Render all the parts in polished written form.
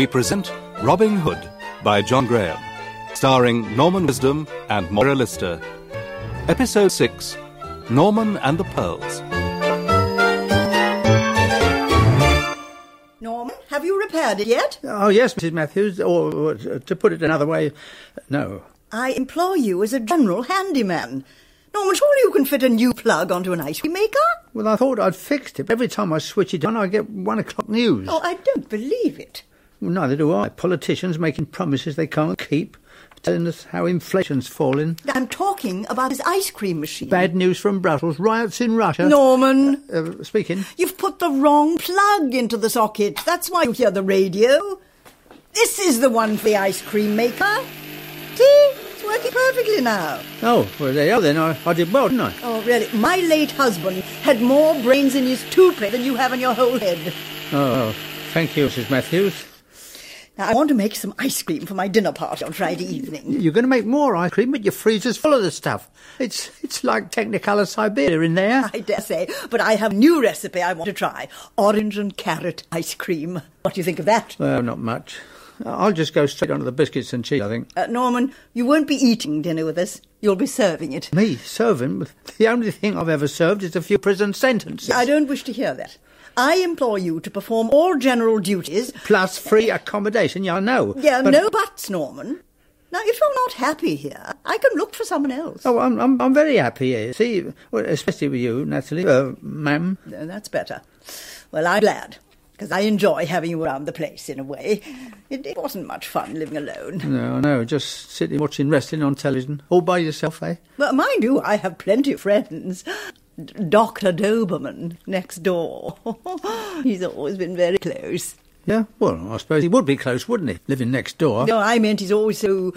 we present Robin Hood by John Graham, starring Norman Wisdom and Moira Lister. Episode 6, Norman and the Pearls. Norman, have you repaired it yet? Oh, yes, Mrs. Matthews, or to put it another way, no. I employ you as a general handyman. Norman, surely you can fit a new plug onto an ice cream maker? Well, I thought I'd fixed it. Every time I switch it on, I get 1 o'clock news. Oh, I don't believe it. Well, neither do I. Politicians making promises they can't keep, telling us how inflation's falling. I'm talking about his ice cream machine. Bad news from Brussels, riots in Russia. Norman! Speaking. You've put the wrong plug into the socket. That's why you hear the radio. This is the one for the ice cream maker. See? It's working perfectly now. Oh, well, there you are then. I did well, didn't I? Oh, really? My late husband had more brains in his toupee than you have in your whole head. Oh, thank you, Mrs. Matthews. Now, I want to make some ice cream for my dinner party on Friday evening. You're going to make more ice cream, but your freezer's full of the stuff. It's like Technicolor Siberia in there. I dare say, but I have a new recipe I want to try. Orange and carrot ice cream. What do you think of that? Well, not much. I'll just go straight on to the biscuits and cheese, I think. Norman, you won't be eating dinner with us. You'll be serving it. Me? Serving? The only thing I've ever served is a few prison sentences. I don't wish to hear that. I implore you to perform all general duties. Plus free accommodation, yeah, I know. Yeah, but... no buts, Norman. Now, if you're not happy here, I can look for someone else. Oh, I'm very happy here. See, well, especially with you, Natalie, ma'am. That's better. Well, I'm glad, because I enjoy having you around the place in a way. It wasn't much fun living alone. No, just sitting watching wrestling on television, all by yourself, eh? But mind you, I have plenty of friends. Dr. Doberman, next door. He's always been very close. Yeah, well, I suppose he would be close, wouldn't he, living next door? No, I meant he's always so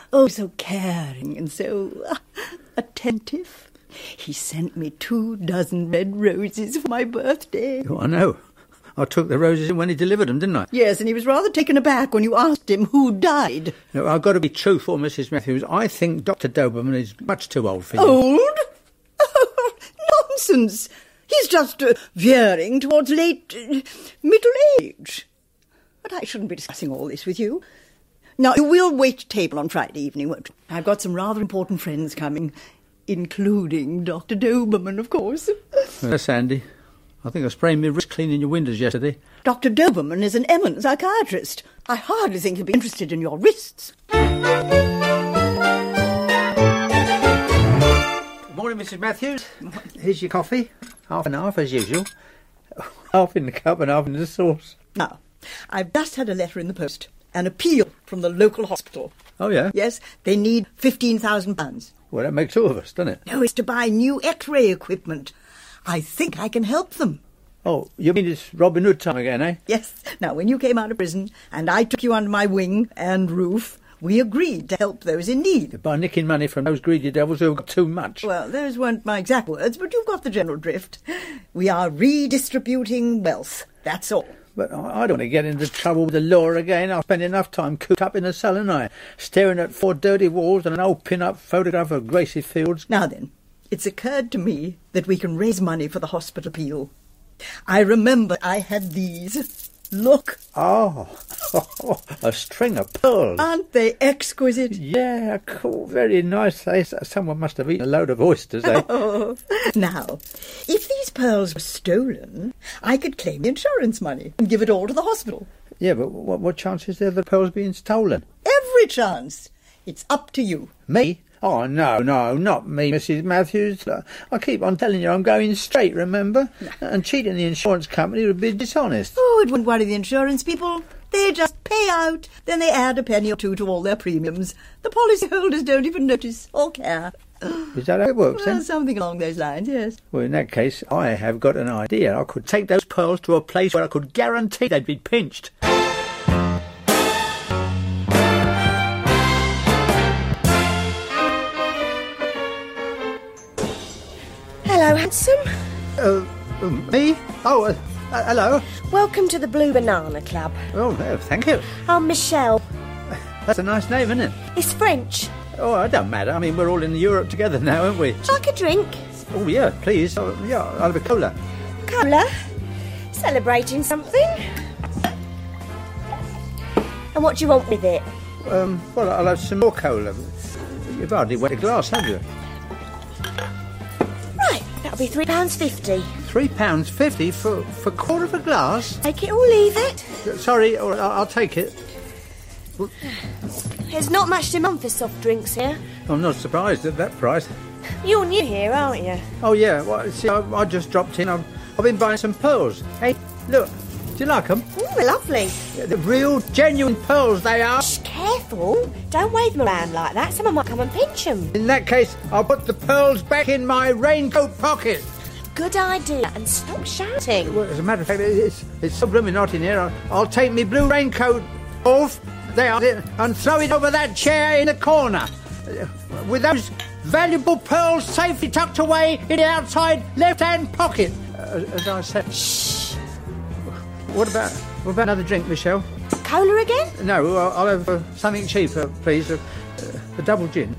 caring and so attentive. He sent me 24 red roses for my birthday. Oh, I know. I took the roses in when he delivered them, didn't I? Yes, and he was rather taken aback when you asked him who died. No, I've got to be truthful, Mrs. Matthews. I think Dr. Doberman is much too old for you. Old? Nonsense. He's just veering towards late middle age. But I shouldn't be discussing all this with you. Now, you will wait table on Friday evening, won't you? I've got some rather important friends coming, including Dr. Doberman, of course. Yes, Andy. I think I sprained my wrist cleaning your windows yesterday. Dr. Doberman is an eminent psychiatrist. I hardly think he'll be interested in your wrists. Morning, Mrs. Matthews. Here's your coffee. Half and half, as usual. Half in the cup and half in the sauce. Now, I've just had a letter in the post. An appeal from the local hospital. Oh, yeah? Yes, they need £15,000. Well, that makes two of us, doesn't it? No, it's to buy new X-ray equipment. I think I can help them. Oh, you mean it's Robin Hood time again, eh? Yes. Now, when you came out of prison and I took you under my wing and roof, we agreed to help those in need. By nicking money from those greedy devils who've got too much. Well, those weren't my exact words, but you've got the general drift. We are redistributing wealth. That's all. But I don't want to get into trouble with the law again. I've spent enough time cooped up in a cell, and I staring at 4 dirty walls and an old pin-up photograph of Gracie Fields. Now then, it's occurred to me that we can raise money for the hospital appeal. I remember I had these. Look. Oh, a string of pearls. Aren't they exquisite? Yeah, cool, very nice. Someone must have eaten a load of oysters, eh? Oh. Now, if these pearls were stolen, I could claim the insurance money and give it all to the hospital. Yeah, but what chance is there of the pearls being stolen? Every chance. It's up to you. Me? Oh, no, not me, Mrs. Matthews. I keep on telling you I'm going straight, remember? No. And cheating the insurance company would be dishonest. Oh, it wouldn't worry the insurance people. They just pay out, then they add a penny or two to all their premiums. The policyholders don't even notice or care. Is that how it works, then? Something along those lines, yes. Well, in that case, I have got an idea. I could take those pearls to a place where I could guarantee they'd be pinched. Hello, handsome. Me? Oh, hello. Welcome to the Blue Banana Club. Oh, thank you. I'm Michelle. That's a nice name, isn't it? It's French. Oh, it don't matter. I mean, we're all in Europe together now, aren't we? Would you like a drink? Oh, yeah, please. Oh, yeah, I'll have a cola. Cola? Celebrating something? And what do you want with it? Well, I'll have some more cola. You've hardly wet a glass, have you? Right, that'll be £3.50. £3.50 for a quarter of a glass? Take it or leave it. Sorry, I'll take it. There's not much demand for soft drinks here. I'm not surprised at that price. You're new here, aren't you? Oh, yeah, well, see, I just dropped in. I've been buying some pearls. Hey, look, do you like them? They're lovely. The real, genuine pearls they are. Shh, careful. Don't wave them around like that. Someone might come and pinch them. In that case, I'll put the pearls back in my raincoat pocket. Good idea. And stop shouting. Well, as a matter of fact, it's so blooming hot in here. I'll take my blue raincoat off, there, and throw it over that chair in the corner. With those valuable pearls safely tucked away in the outside left-hand pocket. As I said. Shh. What about another drink, Michelle? Cola again? No, I'll have something cheaper, please. A double gin.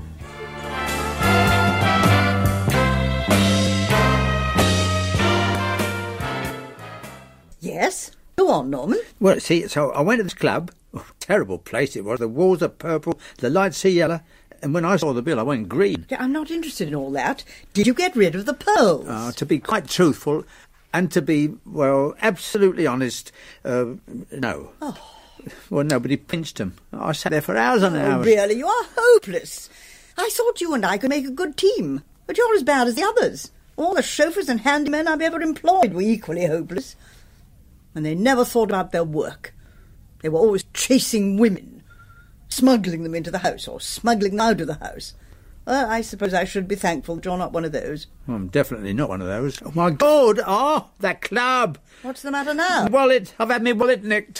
Yes? Go on, Norman. Well, see, so I went to this club. Oh, terrible place it was. The walls are purple, the lights are yellow. And when I saw the bill, I went green. I'm not interested in all that. Did you get rid of the pearls? To be quite truthful and to be, well, absolutely honest, no. Oh. Well, nobody pinched them. I sat there for hours and hours. Really, you are hopeless. I thought you and I could make a good team, but you're as bad as the others. All the chauffeurs and handymen I've ever employed were equally hopeless. And they never thought about their work. They were always chasing women, smuggling them into the house or smuggling them out of the house. Well, I suppose I should be thankful that you're not one of those. Well, I'm definitely not one of those. Oh, my God! Oh, that club! What's the matter now? Wallet! I've had my wallet nicked.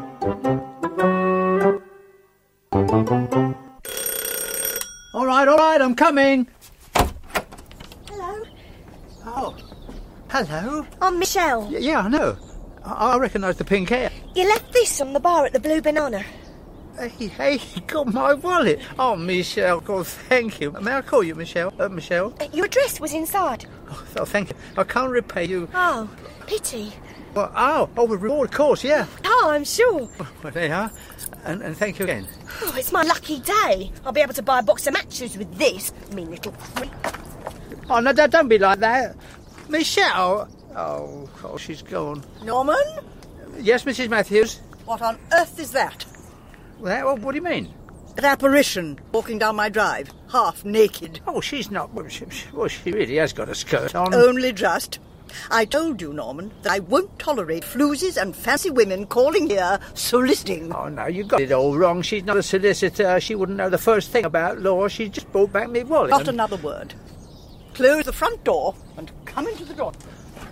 All right, I'm coming. Hello. Oh, hello. I'm Michelle. Yeah, I know. I recognise the pink hair. You left this on the bar at the Blue Banana. Hey, you got my wallet. Oh, Michelle, God, thank you. May I call you Michelle? Michelle? Your address was inside. Oh, thank you. I can't repay you. Oh, pity. Well, the reward, of course, yeah. Oh, I'm sure. Well, there you are. And thank you again. Oh, it's my lucky day. I'll be able to buy a box of matches with this, mean little creep. Oh, no, don't be like that. Michelle! Oh, she's gone. Norman? Yes, Mrs. Matthews? What on earth is that? Well, what do you mean? An apparition walking down my drive, half naked. Oh, she's not... Well, she really has got a skirt on. Only just. I told you, Norman, that I won't tolerate floozies and fancy women calling here soliciting. Oh, no, you got it all wrong. She's not a solicitor. She wouldn't know the first thing about law. She just brought back me wallet. Not another word. Close the front door and come into the door.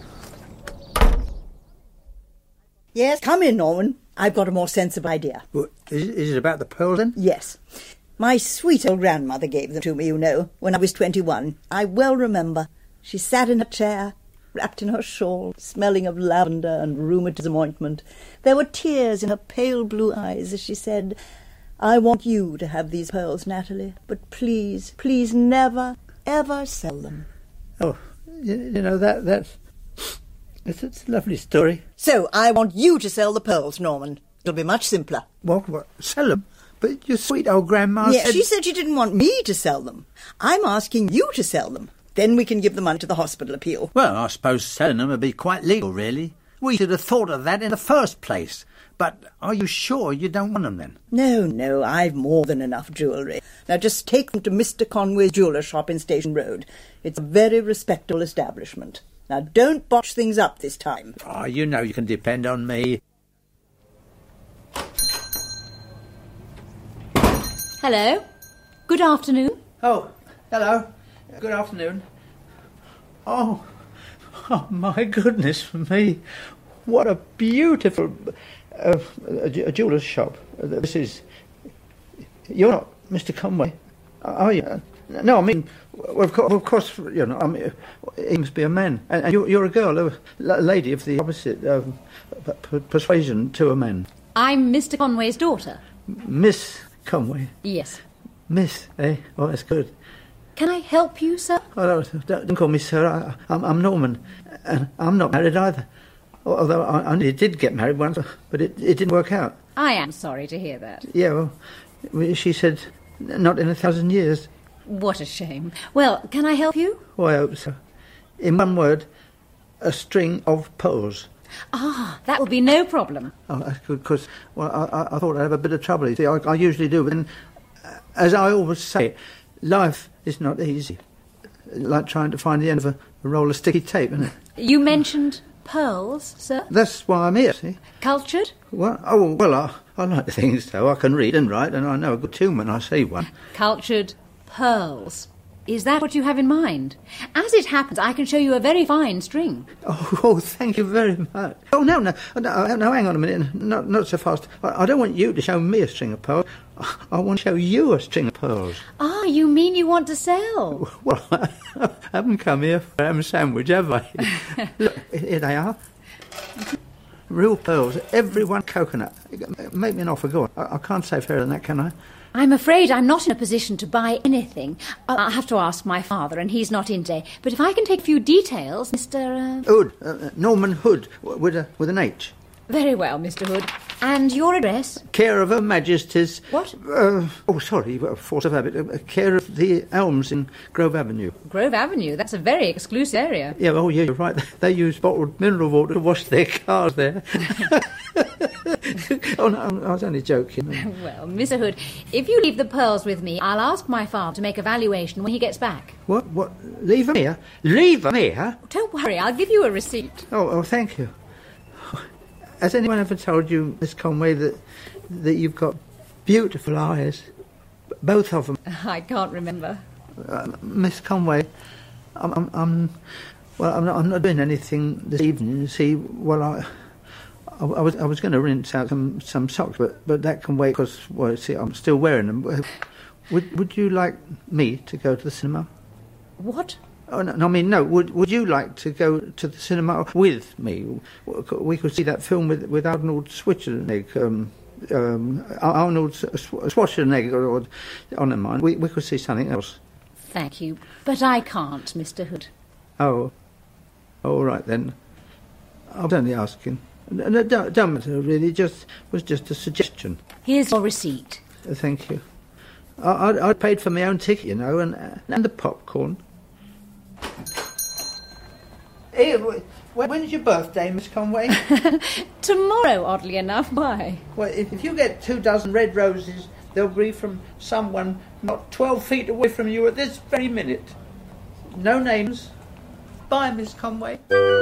Yes, come in, Norman. I've got a more sensible idea. Well, is it about the pearls, then? Yes. My sweet old grandmother gave them to me, you know, when I was 21. I well remember. She sat in a chair, wrapped in her shawl, smelling of lavender and rheumatism ointment. There were tears in her pale blue eyes as she said, "I want you to have these pearls, Natalie, but please, please never, ever sell them." Oh, you know, that's a lovely story. So I want you to sell the pearls, Norman. It'll be much simpler. What? Sell them? But your sweet old grandma Yes, said... she said she didn't want me to sell them. I'm asking you to sell them. Then we can give the money to the hospital appeal. Well, I suppose selling them would be quite legal, really. We should have thought of that in the first place. But are you sure you don't want them, then? No, I've more than enough jewellery. Now just take them to Mr. Conway's jeweller shop in Station Road. It's a very respectable establishment. Now don't botch things up this time. Oh, you know you can depend on me. Hello. Good afternoon. Oh, hello. Good afternoon. Oh, my goodness me. What a beautiful a jeweller's shop. This is... You're not Mr. Conway, are you? No, I mean, well, of course, you know, I mean, he must be a man. And you're a girl, a lady of the opposite persuasion to a man. I'm Mr. Conway's daughter. Miss Conway? Yes. Miss, eh? Oh, that's good. Can I help you, sir? Oh, don't call me sir. I'm Norman, and I'm not married either. Although I only did get married once, but it didn't work out. I am sorry to hear that. Yeah, well, she said, not in 1,000 years. What a shame. Well, can I help you? Oh, I hope so. In one word, a string of pearls. Ah, that will be no problem. Oh, that's good, because, well, I thought I'd have a bit of trouble. You see, I usually do, but then, as I always say, life is not easy. Like trying to find the end of a roll of sticky tape, isn't it? You mentioned pearls, sir? That's why I'm here, see? Cultured? Well, I like to think so. I can read and write, and I know a good tune when I see one. Cultured pearls. Is that what you have in mind? As it happens, I can show you a very fine string. Oh, thank you very much. Oh, no, hang on a minute. Not so fast. I don't want you to show me a string of pearls. I want to show you a string of pearls. Ah, you mean you want to sell? Well, I haven't come here for a ham sandwich, have I? Look, here they are. Real pearls, every one coconut. Make me an offer, go on. I can't say fairer than that, can I? I'm afraid I'm not in a position to buy anything. I'll have to ask my father, and he's not in today. But if I can take a few details, Mr... Hood, Norman Hood, with an H. Very well, Mr. Hood. And your address? Care of Her Majesty's... What? Force of habit. Care of the Elms in Grove Avenue. Grove Avenue? That's a very exclusive area. Yeah, you're right. They use bottled mineral water to wash their cars there. Oh, no, I was only joking. Well, Mr. Hood, if you leave the pearls with me, I'll ask my father to make a valuation when he gets back. What? Leave them here? Leave them here? Don't worry, I'll give you a receipt. Oh, thank you. Has anyone ever told you, Miss Conway, that you've got beautiful eyes? Both of them. I can't remember. Miss Conway, I'm not doing anything this evening. You see, well, I was going to rinse out some socks, but that can wait because, well, see, I'm still wearing them. Would you like me to go to the cinema? What? Oh, no, I mean, no. Would you like to go to the cinema with me? We could see that film with Arnold Schwarzenegger. Arnold Schwarzenegger, or on the mind. We could see something else. Thank you, but I can't, Mr. Hood. Oh, all right then. I was only asking. No, don't matter, really. Was just a suggestion. Here's your receipt. Thank you. I paid for my own ticket, you know, and the popcorn. Hey, when's your birthday, Miss Conway? Tomorrow, oddly enough. Why? Well, if you get 24 red roses, they'll be from someone not 12 feet away from you at this very minute. No names. Bye, Miss Conway.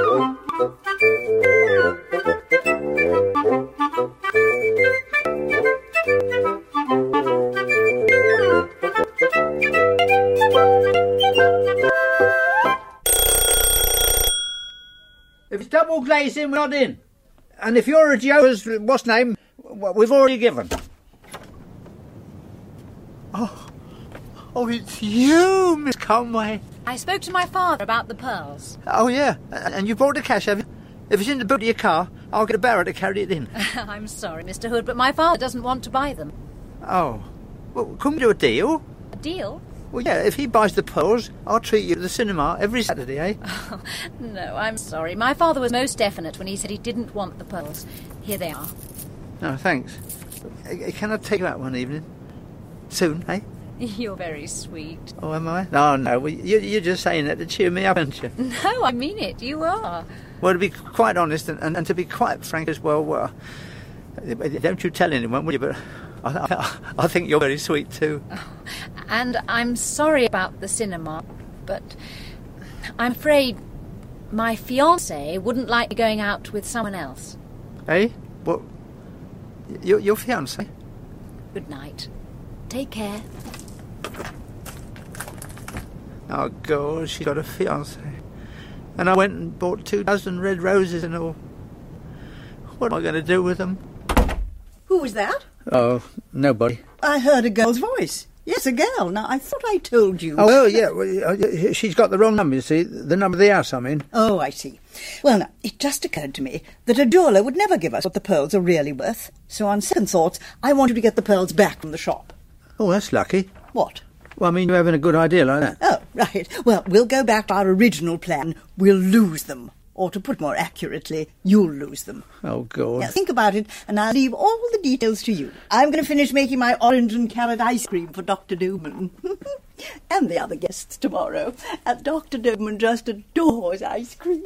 If it's double glazing, we're not in. And if you're a Jehovah's, what's name, we've already given. Oh, it's you, Miss Conway. I spoke to my father about the pearls. Oh, yeah. And you brought the cash, have you? If it's in the boot of your car, I'll get a barrow to carry it in. I'm sorry, Mr. Hood, but my father doesn't want to buy them. Oh. Well, couldn't we do a deal? A deal? Well, yeah, if he buys the pearls, I'll treat you to the cinema every Saturday, eh? Oh, no, I'm sorry. My father was most definite when he said he didn't want the pearls. Here they are. No, thanks. Can I take you out one evening? Soon, eh? You're very sweet. Oh, am I? No. Well, you're just saying that to cheer me up, aren't you? No, I mean it. You are. Well, to be quite honest and to be quite frank as well, don't you tell anyone, will you? But I think you're very sweet too. Oh, and I'm sorry about the cinema, but I'm afraid my fiancé wouldn't like me going out with someone else. Eh? What? Your fiancé? Good night. Take care. Oh, God, she's got a fiancé. And I went and bought 24 red roses and all. What am I going to do with them? Who was that? Oh, nobody. I heard a girl's voice. Yes, a girl. Now, I thought I told you. Oh, yeah. Well, she's got the wrong number, you see. The number of the house, I mean. Oh, I see. Well, now, it just occurred to me that a jeweller would never give us what the pearls are really worth. So on second thoughts, I want you to get the pearls back from the shop. Oh, that's lucky. What? Well, I mean, you're having a good idea like that. Oh, right. Well, we'll go back to our original plan. We'll lose them. Or to put more accurately, you'll lose them. Oh, God. Now, think about it, and I'll leave all the details to you. I'm going to finish making my orange and carrot ice cream for Dr. Doberman. And the other guests tomorrow. And Dr. Doberman just adores ice cream.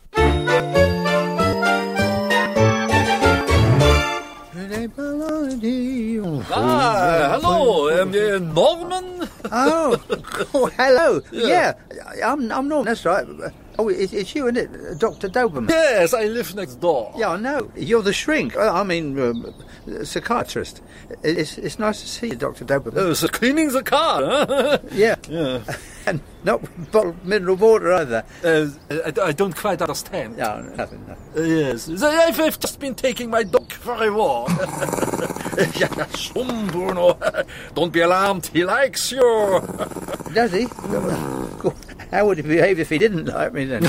Hello, Norman. Oh, hello. Yeah, I'm Norman, that's right. Oh, it's you, isn't it? Dr. Doberman. Yes, I live next door. Yeah, I know. You're the shrink. Psychiatrist. It's nice to see you, Dr. Doberman. So cleaning the car, huh? Yeah. And not bottled mineral water either. I don't quite understand. No, nothing. No. Yes, I've just been taking my dog for a walk. Bruno. Don't be alarmed, he likes you. Does he? How would he behave if he didn't like me then?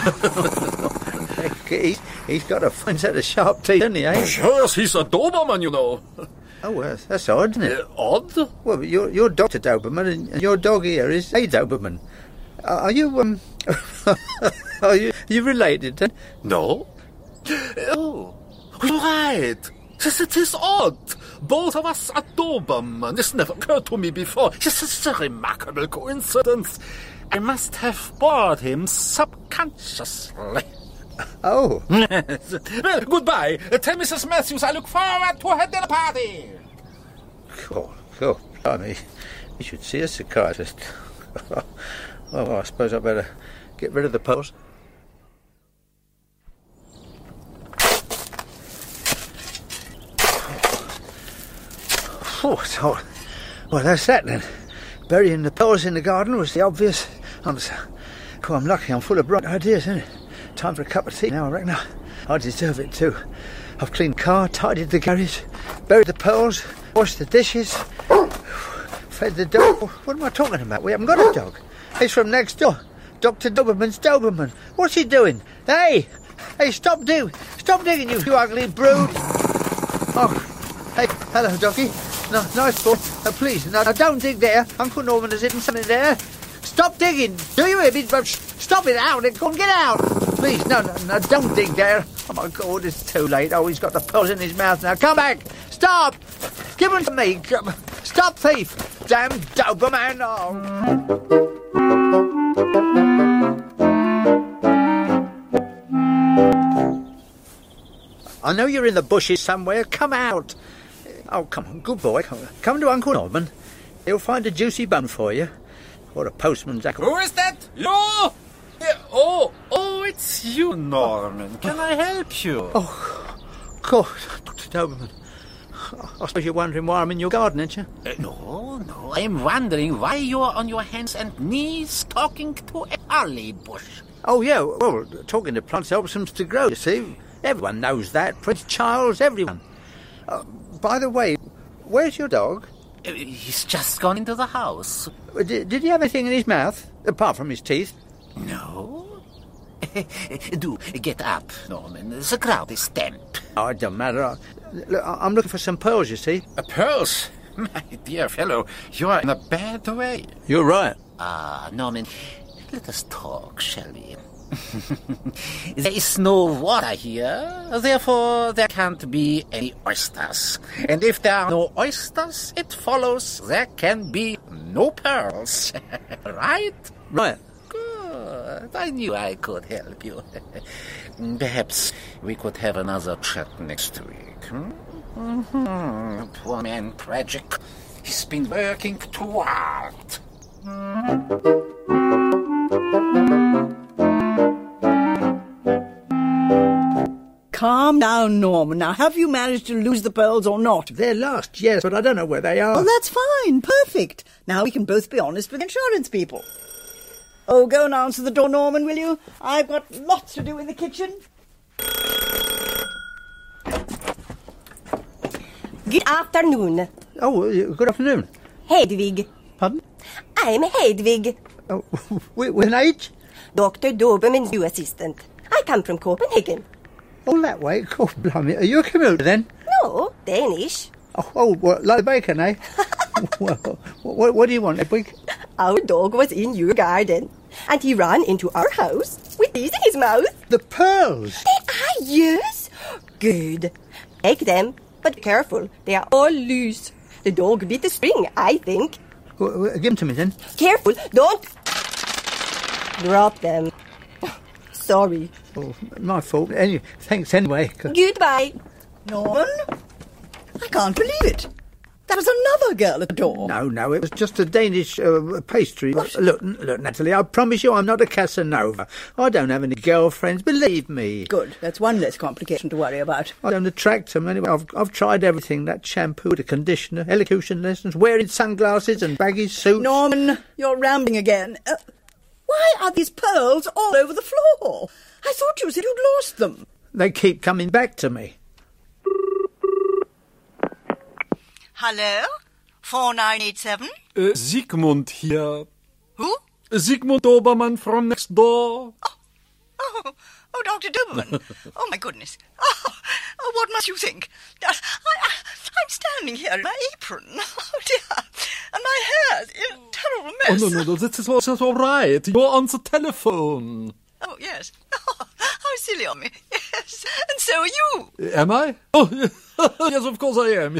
He's got a fine set of sharp teeth, hasn't he, eh? Sure, he's a Doberman, you know. Oh, well, that's odd, isn't it? Odd? Well, you're Dr. Doberman, and your dog here is a Doberman. Are you, are you related? Then? No. Oh, right. Yes, it is odd. Both of us are Doberman. This never occurred to me before. Yes, it's a remarkable coincidence. I must have bored him subconsciously. Oh. Well, goodbye. Tell Mrs. Matthews I look forward to her dinner party. Cool. I mean, you should see a psychiatrist. Well, I suppose I better get rid of the pearls. Oh, so, well, that's that then. Burying the pearls in the garden was the obvious answer. I'm lucky I'm full of bright ideas, isn't it? Time for a cup of tea now, I reckon. I deserve it too. I've cleaned the car, tidied the garage, buried the pearls, washed the dishes, fed the dog. What am I talking about? We haven't got a dog. He's from next door. Dr. Doberman's Doberman. What's he doing? Hey, stop digging, you ugly brood. Oh, hey, hello, doggy. No, nice boy. Please, no, don't dig there. Uncle Norman has hidden something there. Stop digging. Do you hear me? Stop it out. Come get out. Please, no, don't dig there. Oh, my God, it's too late. Oh, he's got the pearls in his mouth now. Come back. Stop. Give them to me. Stop, thief. Damn Doberman. Oh. I know you're in the bushes somewhere. Come out. Oh, come on, good boy. Come to Uncle Norman. He'll find a juicy bun for you. Or a postman's apple. Who is that? You? Oh, it's you, Norman. Can I help you? Oh, God, Dr. Doberman. I suppose you're wondering why I'm in your garden, aren't you? No. I'm wondering why you're on your hands and knees talking to a holly bush. Oh, yeah, well, talking to plants helps them to grow, you see. Everyone knows that. Prince Charles, everyone. By the way, where's your dog? He's just gone into the house. Did he have anything in his mouth, apart from his teeth? No. Do get up, Norman. The crowd is damp. Oh, it don't matter. I'm looking for some pearls, you see. Pearls? My dear fellow, you are in a bad way. You're right. Norman, let us talk, shall we? There is no water here, therefore there can't be any oysters. And if there are no oysters, it follows there can be no pearls. Right? Right. Good. I knew I could help you. Perhaps we could have another chat next week. Poor man Tragic. He's been working too hard. Calm down, Norman. Now, have you managed to lose the pearls or not? They're lost, yes, but I don't know where they are. Well, that's fine. Perfect. Now we can both be honest with insurance people. Oh, go and answer the door, Norman, will you? I've got lots to do in the kitchen. Good afternoon. Oh, good afternoon. Hedvig. Pardon? I'm Hedvig, Oh, with an H? Dr. Doberman's new assistant. I come from Copenhagen. All that way? God, blimey. Are you a commuter then? No, Danish. Oh, what, like bacon, eh? Well, what do you want, Hedwig? Our dog was in your garden, and he ran into our house with these in his mouth. The pearls! They are yours? Good. Take them, but be careful. They are all loose. The dog bit the string, I think. Well, give them to me then. Careful, don't drop them. Sorry. Oh, my fault. Thanks anyway. Goodbye. Norman? I can't believe it. That was another girl at the door. No, it was just a Danish pastry. Look, Natalie, I promise you I'm not a Casanova. I don't have any girlfriends, believe me. Good, that's one less complication to worry about. I don't attract them anyway. I've tried everything. That shampoo, the conditioner, elocution lessons, wearing sunglasses and baggy suits. Norman, you're rambling again. Why are these pearls all over the floor? I thought you said you'd lost them. They keep coming back to me. Hello? 4987? Sigmund here. Who? Sigmund Dobermann from next door. Oh, Dr. Dobermann. Oh, my goodness. Oh, what must you think? I'm standing here in my apron. Oh, dear. And my hair's in a terrible mess. No, that's all right. You're on the telephone. Oh, yes. Oh, how silly of me. Yes. And so are you. Am I? Oh, yes, of course I am.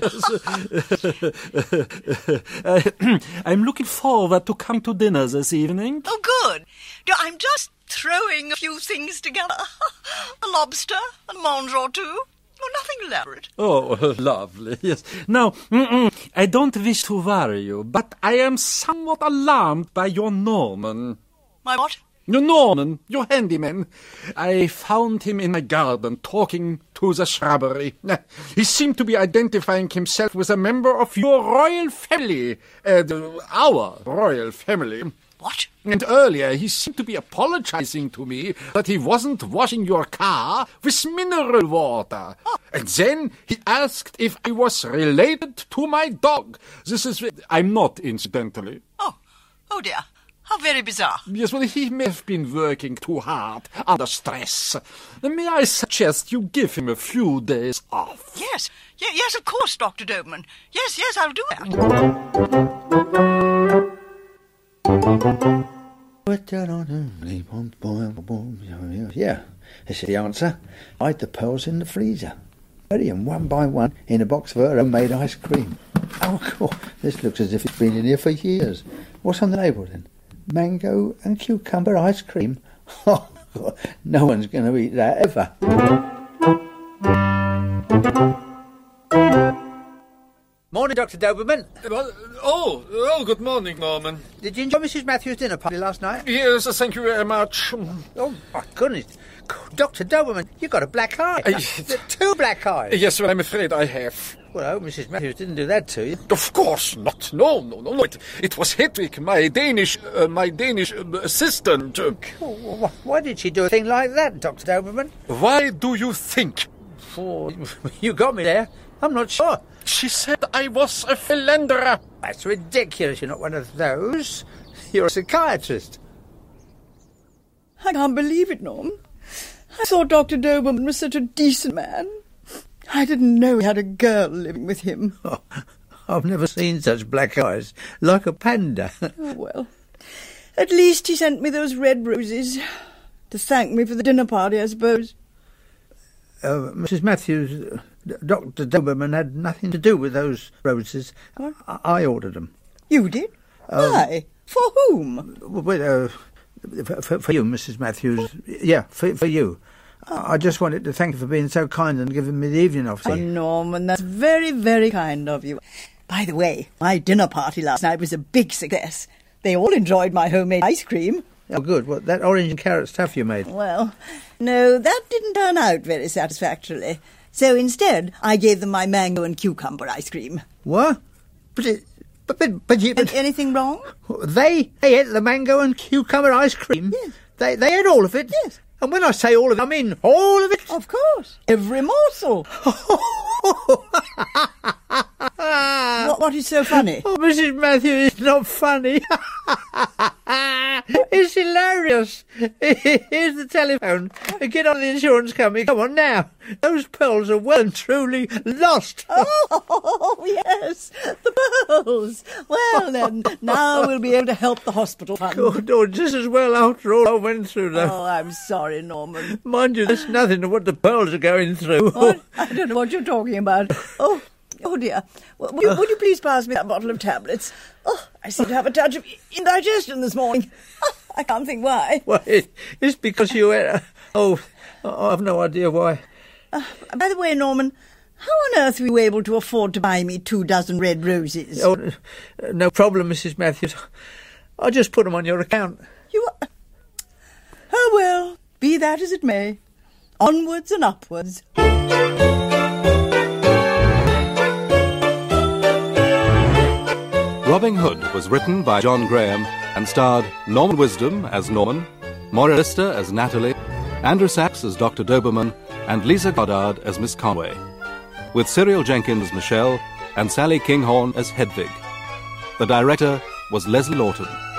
Yes. I'm looking forward to come to dinner this evening. Oh, good. I'm just throwing a few things together. A lobster, a mange or two. Oh, nothing elaborate. Oh, lovely, yes. Now, I don't wish to worry you, but I am somewhat alarmed by your Norman. My what? Your Norman, your handyman. I found him in my garden, talking to the shrubbery. He seemed to be identifying himself with a member of your royal family. Our royal family. What? And earlier he seemed to be apologizing to me that he wasn't washing your car with mineral water. Oh. And then he asked if I was related to my dog. I'm not, incidentally. Oh dear. How very bizarre. Yes, well, he may have been working too hard under stress. May I suggest you give him a few days off? Yes, yes, of course, Dr. Dobermann. Yes, I'll do that. Yeah, this is the answer. Hide the pearls in the freezer. Ready them one by one in a box of her homemade ice cream. Oh, God, this looks as if it's been in here for years. What's on the label then? Mango and cucumber ice cream. Oh, God, no one's going to eat that ever. Morning, Dr. Dobermann. Oh, good morning, Norman. Did you enjoy Mrs. Matthews' dinner party last night? Yes, thank you very much. Oh, my goodness. Dr. Dobermann, you've got a black eye. Two black eyes. Yes, well, I'm afraid I have. Well, I hope Mrs. Matthews didn't do that to you. Of course not. No. It was Hedwig, my Danish assistant. Why did she do a thing like that, Dr. Dobermann? Why do you think? Oh, you got me there. I'm not sure. She said I was a philanderer. That's ridiculous. You're not one of those. You're a psychiatrist. I can't believe it, Norm. I thought Dr. Dobermann was such a decent man. I didn't know he had a girl living with him. Oh, I've never seen such black eyes. Like a panda. Oh, well. At least he sent me those red roses. To thank me for the dinner party, I suppose. Mrs. Matthews, Dr. Dobermann had nothing to do with those roses. I ordered them. You did? Why? For whom? For you, Mrs. Matthews. Yeah, for you. I just wanted to thank you for being so kind and giving me the evening off. Oh, Norman, that's very, very kind of you. By the way, my dinner party last night was a big success. They all enjoyed my homemade ice cream. Oh, good. What, that orange and carrot stuff you made? Well, no, that didn't turn out very satisfactorily. So instead, I gave them my mango and cucumber ice cream. What? But anything wrong? They ate the mango and cucumber ice cream? Yes. They ate all of it? Yes. And when I say all of it, I mean all of it? Of course. Every morsel. What is so funny? Oh, Mrs. Matthews, it's not funny. It's hilarious. Here's the telephone. Get on the insurance company. Come on now. Those pearls are well and truly lost. Oh, yes, the pearls. Well, then, now we'll be able to help the hospital fund. Oh, just as well after all I went through, though. Oh, I'm sorry, Norman. Mind you, that's nothing to what the pearls are going through. What? I don't know what you're talking about. Oh dear. Would you please pass me that bottle of tablets? Oh, I seem to have a touch of indigestion this morning. Oh, I can't think why. Well, it's because you ate... I've no idea why. By the way, Norman, how on earth were you able to afford to buy me 24 red roses? Oh, no problem, Mrs. Matthews. I'll just put them on your account. Oh, well, be that as it may. Onwards and upwards. Robin Hood was written by John Graham and starred Norman Wisdom as Norman, Moira Lister as Natalie, Andrew Sachs as Dr. Doberman, and Lisa Goddard as Miss Conway, with Cyril Jenkins as Michelle and Sally Kinghorn as Hedvig. The director was Leslie Lawton.